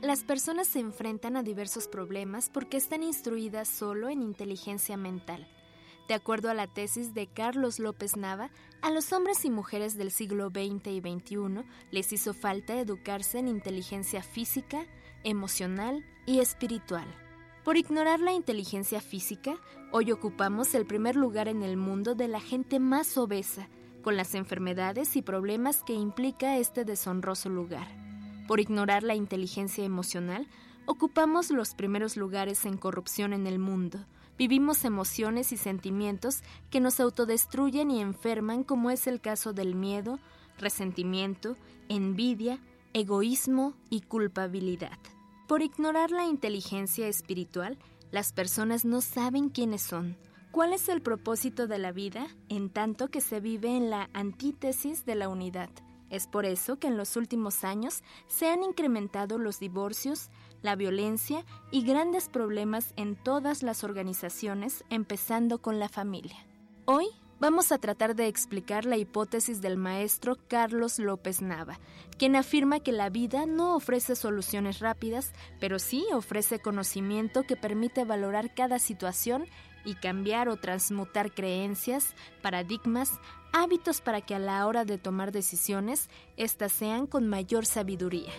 Las personas se enfrentan a diversos problemas porque están instruidas solo en inteligencia mental. De acuerdo a la tesis de Carlos López Nava, a los hombres y mujeres del siglo XX y XXI les hizo falta educarse en inteligencia física, emocional y espiritual. Por ignorar la inteligencia física, hoy ocupamos el primer lugar en el mundo de la gente más obesa, con las enfermedades y problemas que implica este deshonroso lugar. Por ignorar la inteligencia emocional, ocupamos los primeros lugares en corrupción en el mundo. Vivimos emociones y sentimientos que nos autodestruyen y enferman, como es el caso del miedo, resentimiento, envidia, egoísmo y culpabilidad. Por ignorar la inteligencia espiritual, las personas no saben quiénes son. ¿Cuál es el propósito de la vida en tanto que se vive en la antítesis de la unidad? Es por eso que en los últimos años se han incrementado los divorcios, la violencia y grandes problemas en todas las organizaciones, empezando con la familia. Hoy vamos a tratar de explicar la hipótesis del maestro Carlos López Nava, quien afirma que la vida no ofrece soluciones rápidas, pero sí ofrece conocimiento que permite valorar cada situación y cambiar o transmutar creencias, paradigmas, hábitos para que a la hora de tomar decisiones, éstas sean con mayor sabiduría.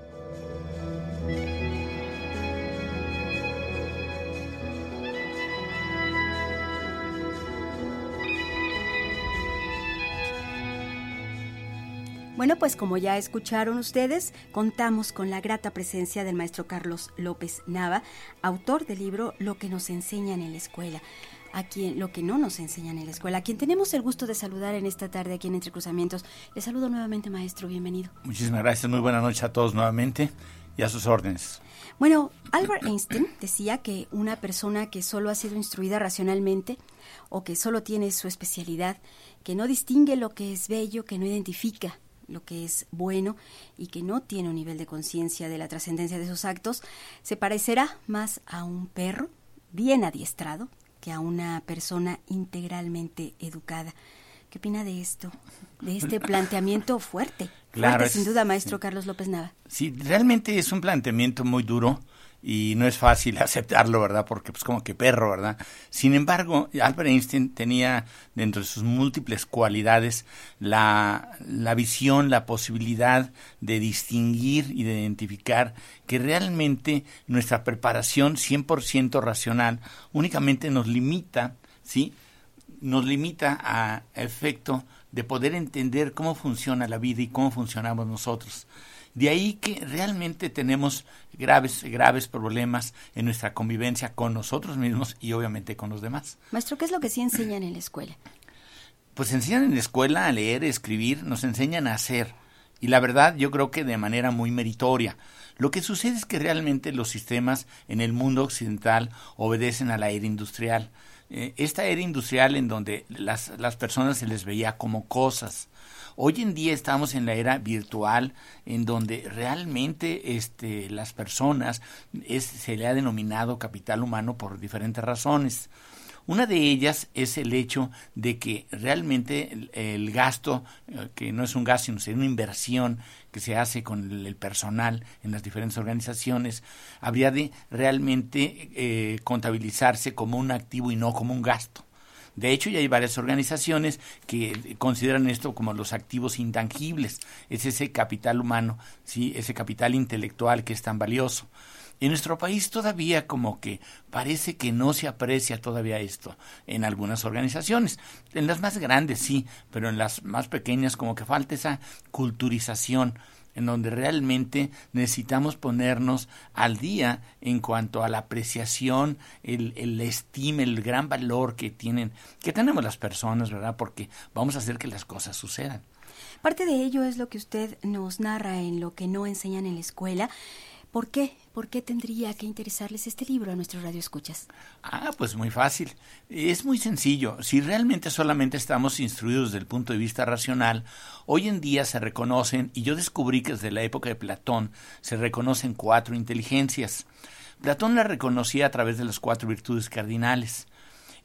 Bueno, pues como ya escucharon ustedes, contamos con la grata presencia del maestro Carlos López Nava, autor del libro Lo que nos enseñan en la escuela, lo que no nos enseñan en la escuela, a quien tenemos el gusto de saludar en esta tarde aquí en Entre Cruzamientos. Le saludo nuevamente, maestro, bienvenido. Muchísimas gracias, muy buena noche a todos nuevamente y a sus órdenes. Bueno, Albert Einstein decía que una persona que solo ha sido instruida racionalmente o que solo tiene su especialidad, que no distingue lo que es bello, que no identifica lo que es bueno y que no tiene un nivel de conciencia de la trascendencia de sus actos, se parecerá más a un perro bien adiestrado que a una persona integralmente educada. ¿Qué opina de esto? De este planteamiento fuerte, sin duda, maestro Carlos López Nava. Sí, realmente es un planteamiento muy duro y no es fácil aceptarlo, ¿verdad? Porque pues como que perro, ¿verdad? Sin embargo, Albert Einstein tenía dentro de sus múltiples cualidades la visión, la posibilidad de distinguir y de identificar que realmente nuestra preparación 100% racional únicamente nos limita, ¿sí? Nos limita a efecto de poder entender cómo funciona la vida y cómo funcionamos nosotros. De ahí que realmente tenemos graves problemas en nuestra convivencia con nosotros mismos y obviamente con los demás. Maestro, ¿qué es lo que sí enseñan en la escuela? Pues enseñan en la escuela a leer, escribir, nos enseñan a hacer. Y la verdad yo creo que de manera muy meritoria. Lo que sucede es que realmente los sistemas en el mundo occidental obedecen a la era industrial. Esta era industrial en donde las personas se les veía como cosas. Hoy en día estamos en la era virtual en donde realmente las personas se le ha denominado capital humano por diferentes razones. Una de ellas es el hecho de que realmente el gasto, que no es un gasto, sino sería una inversión que se hace con el personal en las diferentes organizaciones, habría de realmente contabilizarse como un activo y no como un gasto. De hecho, ya hay varias organizaciones que consideran esto como los activos intangibles. Es ese capital humano, ¿sí? Ese capital intelectual que es tan valioso. En nuestro país todavía como que parece que no se aprecia todavía esto en algunas organizaciones. En las más grandes sí, pero en las más pequeñas como que falta esa culturización en donde realmente necesitamos ponernos al día en cuanto a la apreciación, el estima, el gran valor que tenemos las personas, ¿verdad? Porque vamos a hacer que las cosas sucedan. Parte de ello es lo que usted nos narra en Lo que no enseñan en la escuela. ¿Por qué? ¿Por qué tendría que interesarles este libro a nuestros radioescuchas? Pues muy fácil. Es muy sencillo. Si realmente solamente estamos instruidos desde el punto de vista racional, hoy en día se reconocen, y yo descubrí que desde la época de Platón se reconocen 4 inteligencias. Platón las reconocía a través de las 4 virtudes cardinales.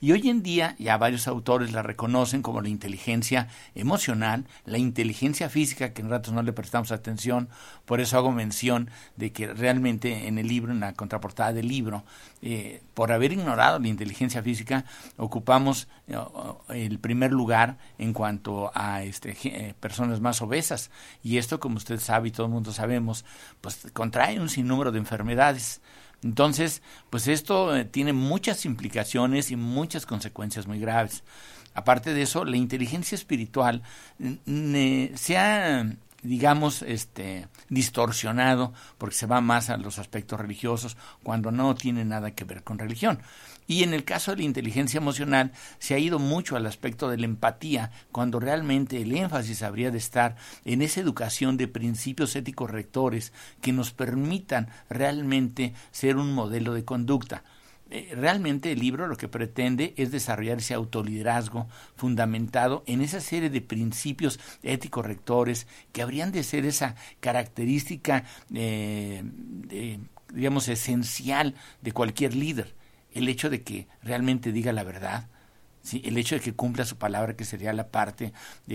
Y hoy en día ya varios autores la reconocen como la inteligencia emocional, la inteligencia física, que en ratos no le prestamos atención. Por eso hago mención de que realmente en el libro, en la contraportada del libro, por haber ignorado la inteligencia física, ocupamos el primer lugar en cuanto a personas más obesas. Y esto, como usted sabe y todo el mundo sabemos, pues contrae un sinnúmero de enfermedades. Entonces, pues esto tiene muchas implicaciones y muchas consecuencias muy graves. Aparte de eso, la inteligencia espiritual se ha, digamos, distorsionado porque se va más a los aspectos religiosos cuando no tiene nada que ver con religión. Y en el caso de la inteligencia emocional se ha ido mucho al aspecto de la empatía, cuando realmente el énfasis habría de estar en esa educación de principios éticos rectores que nos permitan realmente ser un modelo de conducta. Realmente el libro lo que pretende es desarrollar ese autoliderazgo fundamentado en esa serie de principios éticos rectores que habrían de ser esa característica, digamos, esencial de cualquier líder. El hecho de que realmente diga la verdad, ¿sí? El hecho de que cumpla su palabra, que sería la parte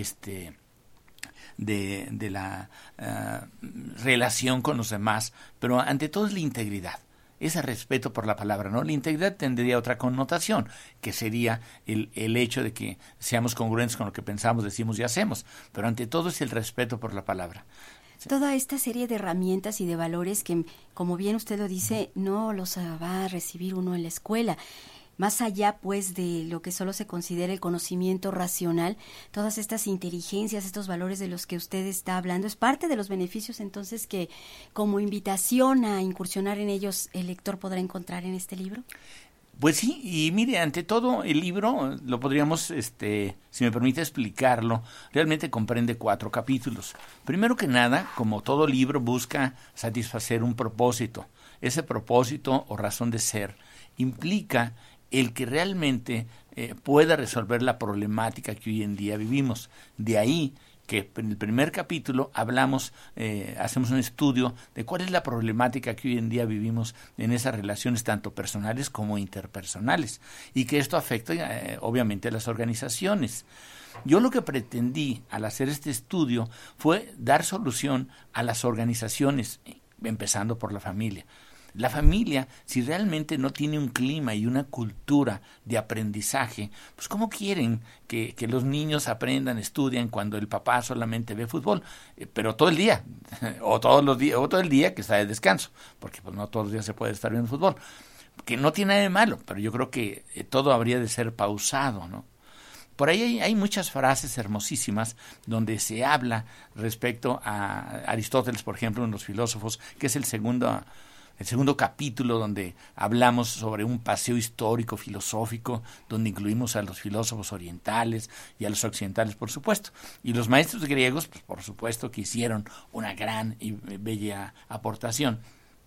de la relación con los demás, pero ante todo es la integridad. Ese respeto por la palabra, ¿no? La integridad tendría otra connotación, que sería el hecho de que seamos congruentes con lo que pensamos, decimos y hacemos, pero ante todo es el respeto por la palabra. Toda esta serie de herramientas y de valores que, como bien usted lo dice, no los va a recibir uno en la escuela. Más allá, pues, de lo que solo se considera el conocimiento racional, todas estas inteligencias, estos valores de los que usted está hablando, es parte de los beneficios, entonces, que como invitación a incursionar en ellos, el lector podrá encontrar en este libro. Pues sí, y mire, ante todo el libro lo podríamos, si me permite explicarlo, realmente comprende 4 capítulos. Primero que nada, como todo libro, busca satisfacer un propósito. Ese propósito o razón de ser implica el que realmente pueda resolver la problemática que hoy en día vivimos. De ahí que en el primer capítulo hablamos, hacemos un estudio de cuál es la problemática que hoy en día vivimos en esas relaciones tanto personales como interpersonales, y que esto afecta obviamente a las organizaciones. Yo lo que pretendí al hacer este estudio fue dar solución a las organizaciones, empezando por la familia. La familia, si realmente no tiene un clima y una cultura de aprendizaje, pues ¿cómo quieren que los niños aprendan, estudian cuando el papá solamente ve fútbol? Pero todo el día, o todos los días, o todo el día que está de descanso, porque pues no todos los días se puede estar viendo fútbol, que no tiene nada de malo, pero yo creo que todo habría de ser pausado, ¿no? Por ahí hay muchas frases hermosísimas donde se habla respecto a Aristóteles, por ejemplo, uno de los filósofos, que es el segundo capítulo, donde hablamos sobre un paseo histórico, filosófico, donde incluimos a los filósofos orientales y a los occidentales, por supuesto. Y los maestros griegos, pues por supuesto que hicieron una gran y bella aportación,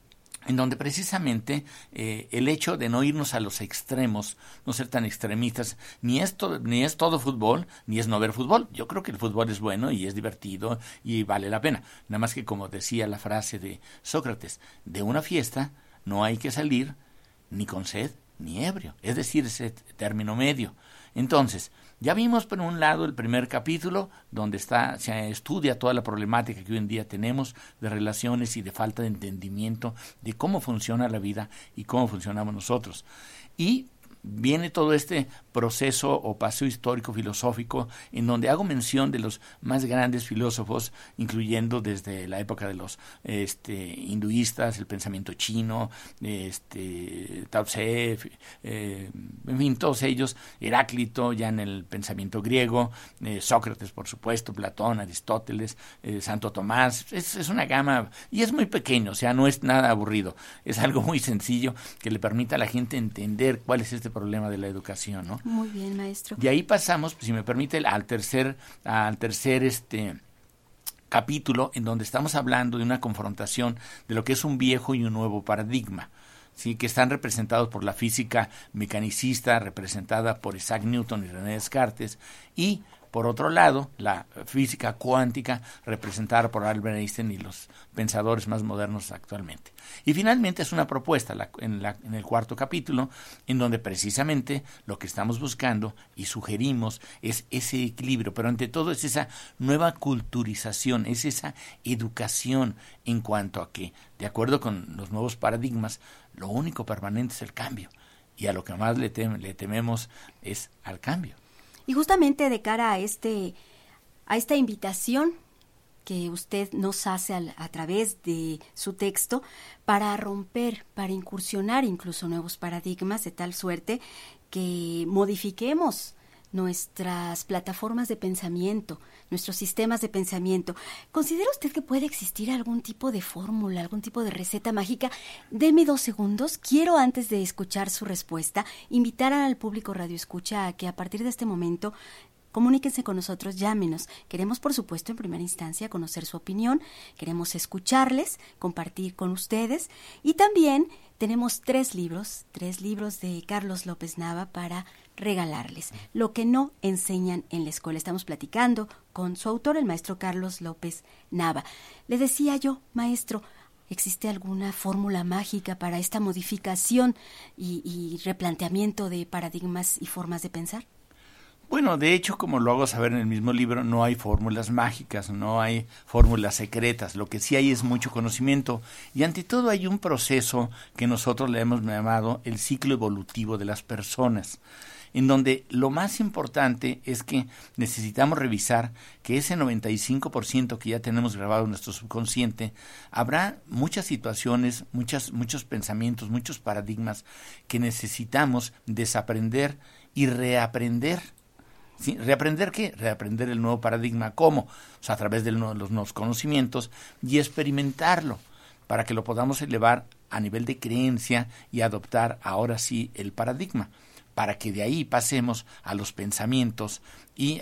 en donde precisamente el hecho de no irnos a los extremos, no ser tan extremistas, ni es todo fútbol, ni es no ver fútbol. Yo creo que el fútbol es bueno y es divertido y vale la pena. Nada más que, como decía la frase de Sócrates, de una fiesta no hay que salir ni con sed ni ebrio, es decir, ese término medio. Entonces, ya vimos por un lado el primer capítulo, donde se estudia toda la problemática que hoy en día tenemos de relaciones y de falta de entendimiento de cómo funciona la vida y cómo funcionamos nosotros. Y viene todo este proceso o paseo histórico filosófico en donde hago mención de los más grandes filósofos, incluyendo desde la época de los hinduistas, el pensamiento chino, Tao Tse, en fin, todos ellos, Heráclito ya en el pensamiento griego, Sócrates, por supuesto, Platón, Aristóteles, Santo Tomás. Es una gama y es muy pequeño, o sea, no es nada aburrido, es algo muy sencillo que le permita a la gente entender cuál es este problema de la educación, ¿no? Muy bien, maestro. De ahí pasamos, si me permite, al tercer capítulo, en donde estamos hablando de una confrontación de lo que es un viejo y un nuevo paradigma, ¿sí? Que están representados por la física mecanicista, representada por Isaac Newton y René Descartes, y por otro lado, la física cuántica representada por Albert Einstein y los pensadores más modernos actualmente. Y finalmente es una propuesta en el cuarto capítulo, en donde precisamente lo que estamos buscando y sugerimos es ese equilibrio, pero ante todo es esa nueva culturización, es esa educación en cuanto a que, de acuerdo con los nuevos paradigmas, lo único permanente es el cambio, y a lo que más le tememos es al cambio. Y justamente de cara a esta invitación que usted nos hace a través de su texto para romper, para incursionar incluso nuevos paradigmas, de tal suerte que modifiquemos nuestras plataformas de pensamiento, nuestros sistemas de pensamiento. ¿Considera usted que puede existir algún tipo de fórmula, algún tipo de receta mágica? Deme 2 segundos. Quiero, antes de escuchar su respuesta, invitar al público Radio Escucha a que a partir de este momento comuníquense con nosotros, llámenos. Queremos, por supuesto, en primera instancia, conocer su opinión. Queremos escucharles, compartir con ustedes. Y también tenemos 3 libros de Carlos López Nava para regalarles. Lo que no enseñan en la escuela. Estamos platicando con su autor, el maestro Carlos López Nava. Le decía yo, maestro, ¿existe alguna fórmula mágica para esta modificación y replanteamiento de paradigmas y formas de pensar? Bueno, de hecho, como lo hago saber en el mismo libro, no hay fórmulas mágicas, no hay fórmulas secretas. Lo que sí hay es mucho conocimiento y ante todo hay un proceso que nosotros le hemos llamado el ciclo evolutivo de las personas, en donde lo más importante es que necesitamos revisar que ese 95% que ya tenemos grabado en nuestro subconsciente, habrá muchas situaciones, muchos pensamientos, muchos paradigmas que necesitamos desaprender y reaprender. ¿Sí? ¿Reaprender qué? Reaprender el nuevo paradigma. ¿Cómo? O sea, a través de los nuevos conocimientos y experimentarlo para que lo podamos elevar a nivel de creencia y adoptar ahora sí el paradigma, para que de ahí pasemos a los pensamientos. Y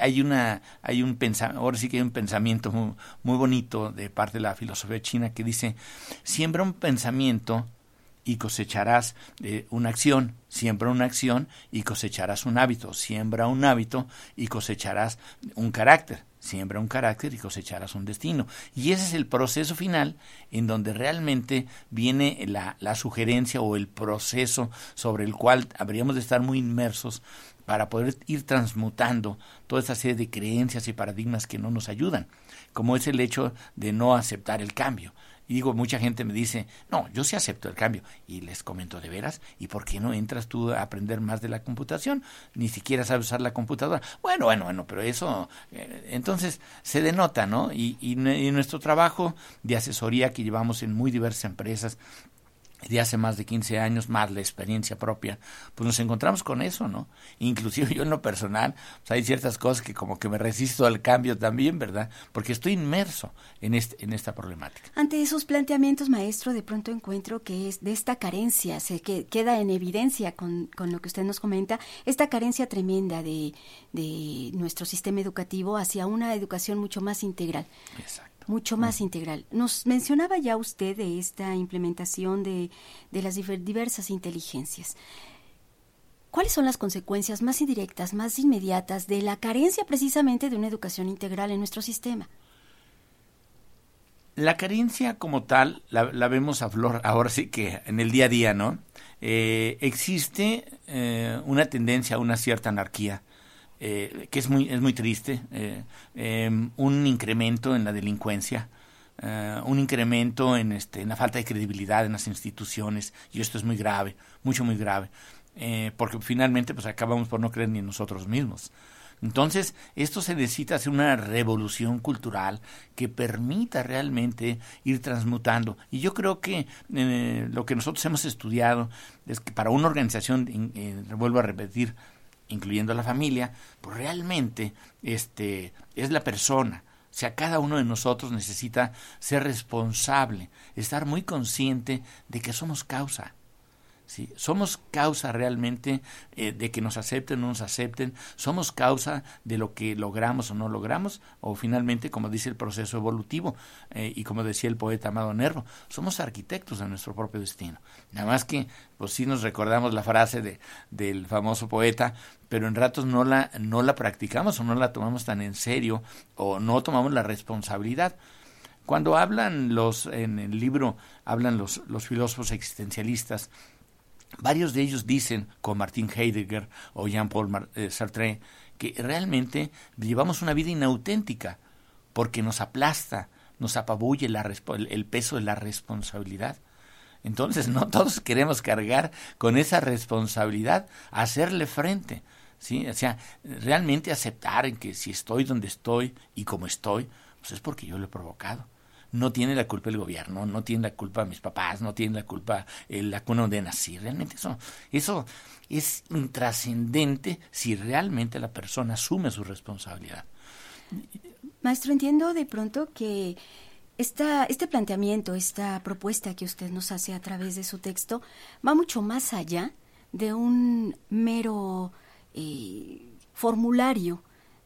ahora sí que hay un pensamiento muy bonito de parte de la filosofía china que dice: siembra un pensamiento y cosecharás una acción, siembra una acción y cosecharás un hábito, siembra un hábito y cosecharás un carácter, siembra un carácter y cosecharás un destino. Y ese es el proceso final en donde realmente viene la sugerencia o el proceso sobre el cual habríamos de estar muy inmersos para poder ir transmutando toda esa serie de creencias y paradigmas que no nos ayudan, como es el hecho de no aceptar el cambio. Y digo, mucha gente me dice, no, yo sí acepto el cambio. Y les comento, ¿de veras? ¿Y por qué no entras tú a aprender más de la computación? Ni siquiera sabes usar la computadora. Bueno, pero eso, entonces se denota, ¿no? Y nuestro trabajo de asesoría que llevamos en muy diversas empresas, de hace más de 15 años, más la experiencia propia, pues nos encontramos con eso, ¿no? Inclusive yo en lo personal, pues hay ciertas cosas que como que me resisto al cambio también, ¿verdad? Porque estoy inmerso en esta problemática. Ante esos planteamientos, maestro, de pronto encuentro que es de esta carencia, que queda en evidencia con lo que usted nos comenta, esta carencia tremenda de nuestro sistema educativo hacia una educación mucho más integral. Exacto. Mucho más integral. Nos mencionaba ya usted de esta implementación de las diversas inteligencias. ¿Cuáles son las consecuencias más indirectas, más inmediatas de la carencia precisamente de una educación integral en nuestro sistema? La carencia como tal la vemos a flor, ahora sí que en el día a día, ¿no? Existe una tendencia a una cierta anarquía, que es muy triste, un incremento en la delincuencia, un incremento en la falta de credibilidad en las instituciones, y esto es muy grave, muy grave, porque finalmente pues acabamos por no creer ni en nosotros mismos. Entonces, esto se necesita hacer una revolución cultural que permita realmente ir transmutando. Y yo creo que lo que nosotros hemos estudiado es que para una organización, vuelvo a repetir, incluyendo a la familia, pues realmente es la persona. O sea, cada uno de nosotros necesita ser responsable, estar muy consciente de que somos causa, ¿sí? Somos causa realmente de que nos acepten o no nos acepten, somos causa de lo que logramos o no logramos, o finalmente, como dice el proceso evolutivo, y como decía el poeta Amado Nervo, somos arquitectos de nuestro propio destino. Nada más que, pues sí nos recordamos la frase del famoso poeta, pero en ratos no la practicamos o no la tomamos tan en serio, o no tomamos la responsabilidad. Cuando hablan en el libro, hablan los filósofos existencialistas, varios de ellos dicen, como Martin Heidegger o Jean-Paul Sartre, que realmente llevamos una vida inauténtica porque nos aplasta, nos apabulle el peso de la responsabilidad. Entonces no todos queremos cargar con esa responsabilidad, hacerle frente, ¿sí? O sea, realmente aceptar en que si estoy donde estoy y como estoy, pues es porque yo lo he provocado. No tiene la culpa el gobierno, no tiene la culpa mis papás, no tiene la culpa la cuna donde nací. Realmente eso es intrascendente si realmente la persona asume su responsabilidad. Maestro, entiendo de pronto que este planteamiento, esta propuesta que usted nos hace a través de su texto, va mucho más allá de un mero formulario,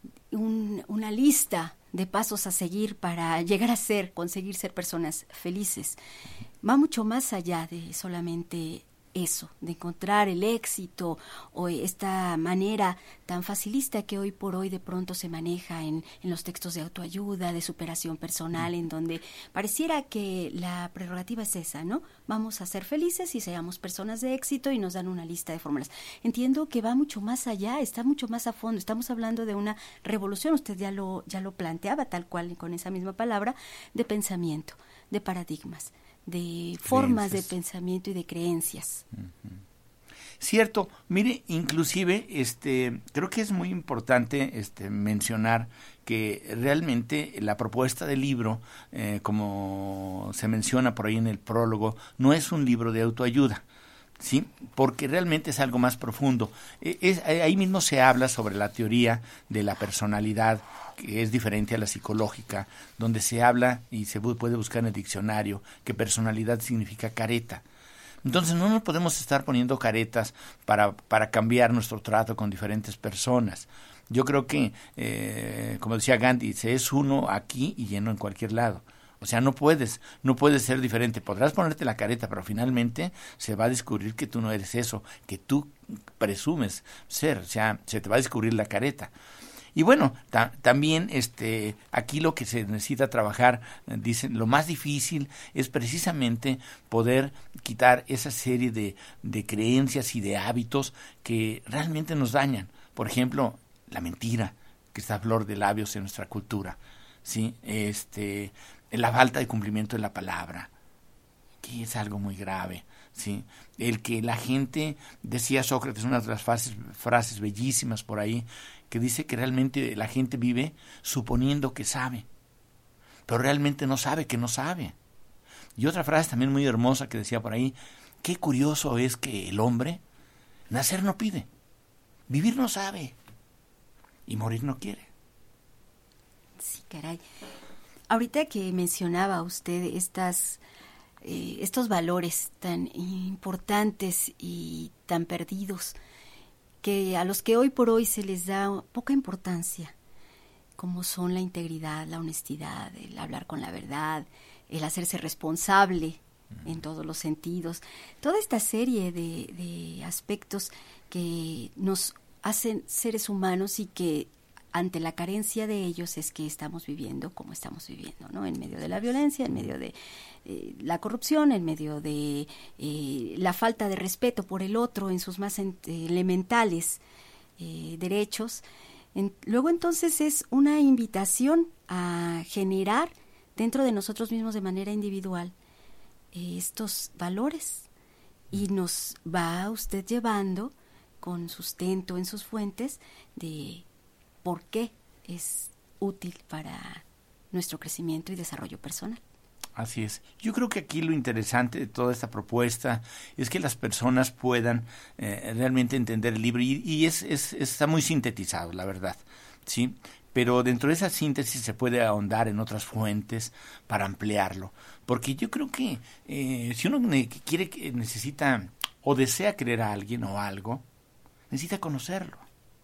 una lista de pasos a seguir para llegar a conseguir ser personas felices. Va mucho más allá de solamente eso, de encontrar el éxito o esta manera tan facilista que hoy por hoy de pronto se maneja en los textos de autoayuda, de superación personal, en donde pareciera que la prerrogativa es esa, ¿no? Vamos a ser felices y seamos personas de éxito y nos dan una lista de fórmulas. Entiendo que va mucho más allá, está mucho más a fondo. Estamos hablando de una revolución, usted ya lo planteaba tal cual con esa misma palabra, de pensamiento, de paradigmas, de formas de pensamiento y de creencias. Uh-huh. Cierto, mire, inclusive creo que es muy importante mencionar que realmente la propuesta del libro, como se menciona por ahí en el prólogo, no es un libro de autoayuda, ¿sí? Porque realmente es algo más profundo. Ahí mismo se habla sobre la teoría de la personalidad, que es diferente a la psicológica, donde se habla y se puede buscar en el diccionario que personalidad significa careta. Entonces no nos podemos estar poniendo caretas para cambiar nuestro trato con diferentes personas. Yo creo que, como decía Gandhi, se es uno aquí y lleno en cualquier lado. O sea, no puedes ser diferente. Podrás ponerte la careta, pero finalmente se va a descubrir que tú no eres eso, que tú presumes ser. O sea, se te va a descubrir la careta. Y bueno, también aquí lo que se necesita trabajar, dicen, lo más difícil es precisamente poder quitar esa serie de creencias y de hábitos que realmente nos dañan. Por ejemplo, la mentira, que está a flor de labios en nuestra cultura, ¿sí? La falta de cumplimiento de la palabra, que es algo muy grave, ¿sí? El que la gente, decía Sócrates, una de las frases bellísimas por ahí, que dice que realmente la gente vive suponiendo que sabe, pero realmente no sabe que no sabe. Y otra frase también muy hermosa que decía por ahí, qué curioso es que el hombre nacer no pide, vivir no sabe y morir no quiere. Sí, caray. Ahorita que mencionaba usted estos valores tan importantes y tan perdidos, que a los que hoy por hoy se les da poca importancia, como son la integridad, la honestidad, el hablar con la verdad, el hacerse responsable en todos los sentidos, toda esta serie de aspectos que nos hacen seres humanos y que ante la carencia de ellos es que estamos viviendo como estamos viviendo, ¿no? En medio de la violencia, en medio de la corrupción, en medio de la falta de respeto por el otro en sus más elementales derechos. Luego entonces es una invitación a generar dentro de nosotros mismos de manera individual estos valores, y nos va usted llevando con sustento en sus fuentes de por qué es útil para nuestro crecimiento y desarrollo personal. Así es. Yo creo que aquí lo interesante de toda esta propuesta es que las personas puedan realmente entender el libro y está muy sintetizado, la verdad, ¿sí? Pero dentro de esa síntesis se puede ahondar en otras fuentes para ampliarlo. Porque yo creo que si uno necesita o desea creer a alguien o algo, necesita conocerlo.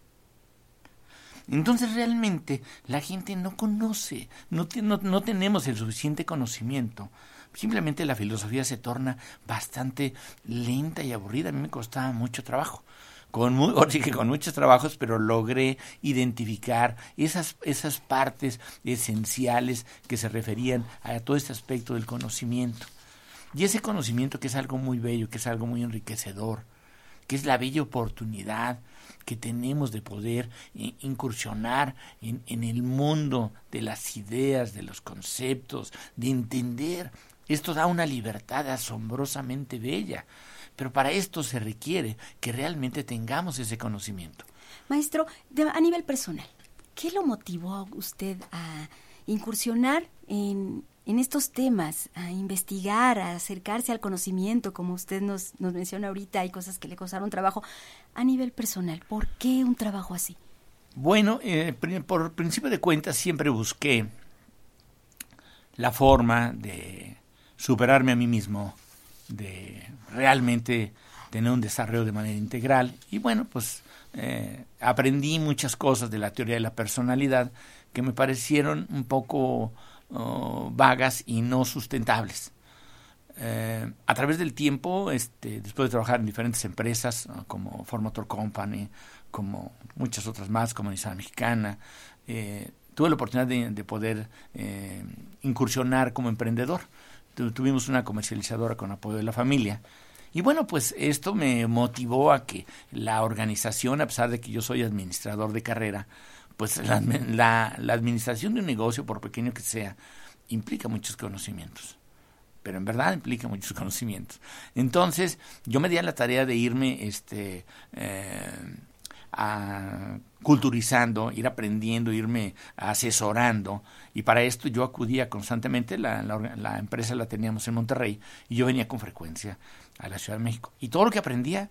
Entonces realmente la gente no conoce, no tenemos el suficiente conocimiento. Simplemente la filosofía se torna bastante lenta y aburrida. A mí me costaba mucho trabajo. Con muchos trabajos, pero logré identificar esas partes esenciales que se referían a todo este aspecto del conocimiento. Y ese conocimiento que es algo muy bello, que es algo muy enriquecedor, que es la bella oportunidad que tenemos de poder incursionar en el mundo de las ideas, de los conceptos, de entender. Esto da una libertad asombrosamente bella, pero para esto se requiere que realmente tengamos ese conocimiento. Maestro, a nivel personal, ¿qué lo motivó a usted a incursionar en estos temas, a investigar, a acercarse al conocimiento? Como usted nos menciona ahorita, hay cosas que le costaron trabajo. A nivel personal, ¿por qué un trabajo así? Bueno, por principio de cuentas siempre busqué la forma de superarme a mí mismo, de realmente tener un desarrollo de manera integral. Y bueno, pues aprendí muchas cosas de la teoría de la personalidad que me parecieron un poco vagas y no sustentables. A través del tiempo, después de trabajar en diferentes empresas como Ford Motor Company, como muchas otras más, como Nissan Mexicana, tuve la oportunidad de poder incursionar como emprendedor. Tuvimos una comercializadora con apoyo de la familia. Y bueno, pues esto me motivó a que la organización, a pesar de que yo soy administrador de carrera, pues la administración de un negocio, por pequeño que sea, implica muchos conocimientos. Pero en verdad implica muchos conocimientos. Entonces, yo me di a la tarea de irme culturizando, ir aprendiendo, irme asesorando, y para esto yo acudía constantemente. La empresa la teníamos en Monterrey y yo venía con frecuencia a la Ciudad de México, y todo lo que aprendía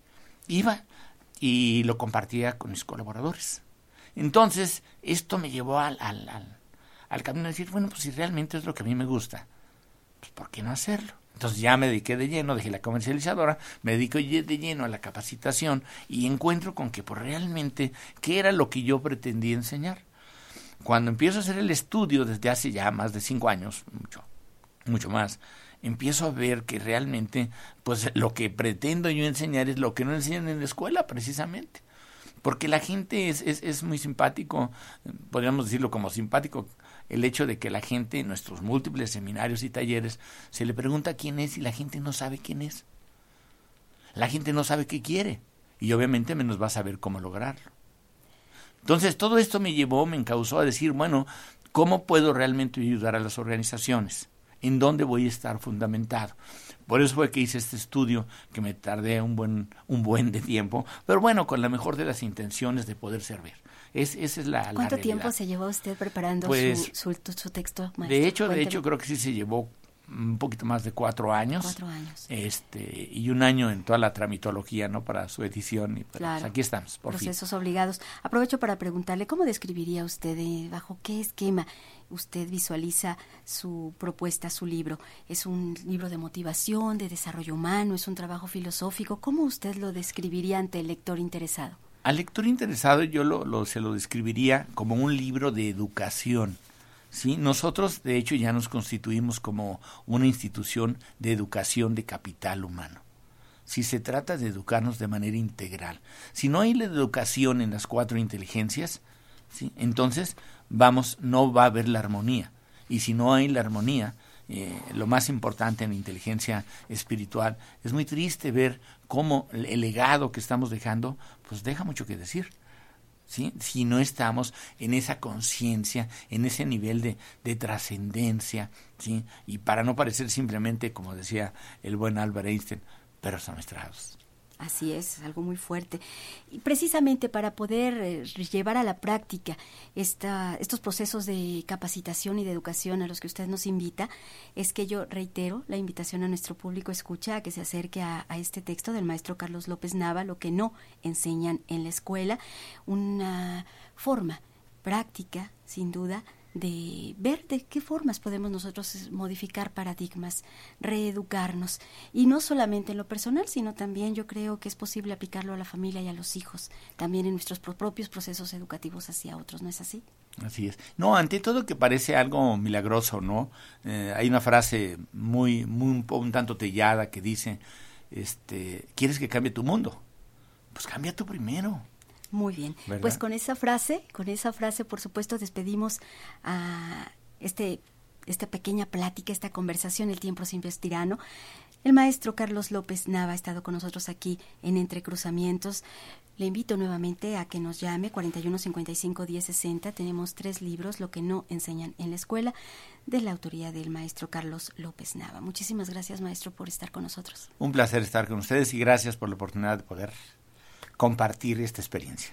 iba y lo compartía con mis colaboradores. Entonces esto me llevó al camino de decir, bueno, pues si realmente es lo que a mí me gusta, pues ¿por qué no hacerlo? Entonces ya me dediqué de lleno, dejé la comercializadora, me dedico de lleno a la capacitación, y encuentro con que pues realmente qué era lo que yo pretendía enseñar. Cuando empiezo a hacer el estudio desde hace ya más de 5 años, mucho más, empiezo a ver que realmente pues lo que pretendo yo enseñar es lo que no enseñan en la escuela precisamente. Porque la gente es muy simpático, podríamos decirlo como simpático, el hecho de que la gente en nuestros múltiples seminarios y talleres se le pregunta quién es y la gente no sabe quién es. La gente no sabe qué quiere y obviamente menos va a saber cómo lograrlo. Entonces todo esto me encauzó a decir, bueno, ¿cómo puedo realmente ayudar a las organizaciones? ¿En dónde voy a estar fundamentado? Por eso fue que hice este estudio, que me tardé un buen de tiempo, pero bueno, con la mejor de las intenciones de poder servir. Esa es la ¿Cuánto realidad. tiempo se llevó usted preparando su texto, maestro? De hecho, creo que sí se llevó un poquito más de 4 años. 4 años. Y 1 año en toda la tramitología, ¿no? Para su edición. Y claro. Pues aquí estamos, por Procesos fin. obligados. Aprovecho para preguntarle, ¿cómo describiría usted, bajo qué esquema usted visualiza su propuesta, su libro? ¿Es un libro de motivación, de desarrollo humano? ¿Es un trabajo filosófico? ¿Cómo usted lo describiría ante el lector interesado? Al lector interesado yo se lo describiría como un libro de educación. ¿Sí? Nosotros, de hecho, ya nos constituimos como una institución de educación de capital humano. Si se trata de educarnos de manera integral. Si no hay la educación en las 4 inteligencias, ¿sí? Entonces no va a haber la armonía. Y si no hay la armonía, lo más importante en la inteligencia espiritual, es muy triste ver cómo el legado que estamos dejando, pues deja mucho que decir. ¿Sí? Si no estamos en esa conciencia, en ese nivel de trascendencia, ¿sí? Y para no parecer simplemente, como decía el buen Albert Einstein, perros amaestrados. Así es, algo muy fuerte. Y precisamente para poder llevar a la práctica estos procesos de capacitación y de educación a los que usted nos invita, es que yo reitero la invitación a nuestro público escucha a que se acerque a este texto del maestro Carlos López Nava, Lo que no enseñan en la escuela, una forma práctica, sin duda, de ver de qué formas podemos nosotros modificar paradigmas, reeducarnos, y no solamente en lo personal, sino también yo creo que es posible aplicarlo a la familia y a los hijos, también en nuestros propios procesos educativos hacia otros, ¿no es así? Así es. No, ante todo que parece algo milagroso, ¿no? Hay una frase muy un tanto tellada que dice, ¿quieres que cambie tu mundo? Pues cambia tú primero. Muy bien. ¿Verdad? Pues con esa frase, por supuesto, despedimos a esta pequeña plática, esta conversación. El tiempo siempre es tirano. El maestro Carlos López Nava ha estado con nosotros aquí en Entrecruzamientos. Le invito nuevamente a que nos llame 4155-1060. Tenemos 3 libros, Lo que no enseñan en la escuela, de la autoría del maestro Carlos López Nava. Muchísimas gracias, maestro, por estar con nosotros. Un placer estar con ustedes y gracias por la oportunidad de poder compartir esta experiencia.